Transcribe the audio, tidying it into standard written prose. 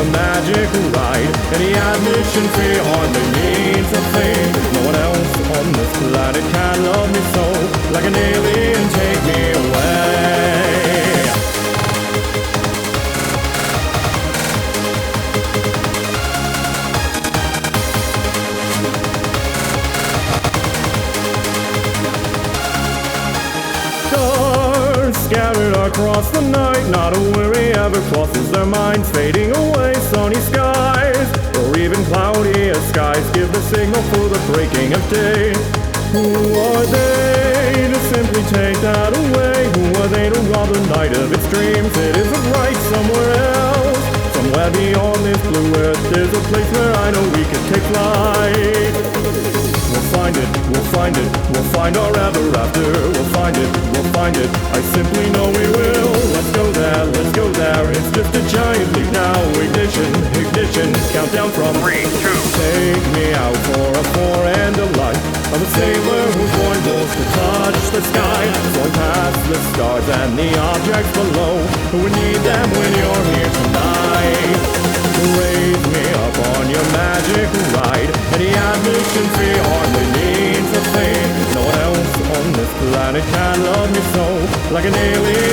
a magic ride, and the admission fee hardly means a thing. No one else on this planet can love me so, like an alien, take me away. Stars scattered across the night, not a worry ever crosses their minds. Fading away, sunny skies, or even cloudier skies give the signal for the breaking of day. Who are they to simply take that away? Who are they to rob the night of its dreams? It isn't right somewhere else, somewhere beyond this blue earth. There's a place where I know we can take flight. We'll find it, we'll find it, we'll find our ever after. We'll find it, we'll find it, I simply know we will. Let's go there, let's go there. It's just a giant leap now. Ignition, ignition, countdown from 3, 2. Take me out for a four and a light of a sailor who's born both to touch the sky, soaring past the stars and the objects below. Who would need them when you're here tonight? Raise me up on your magic ride, and the admission fee hardly means a thing. No one else on this planet can love me so, like an alien.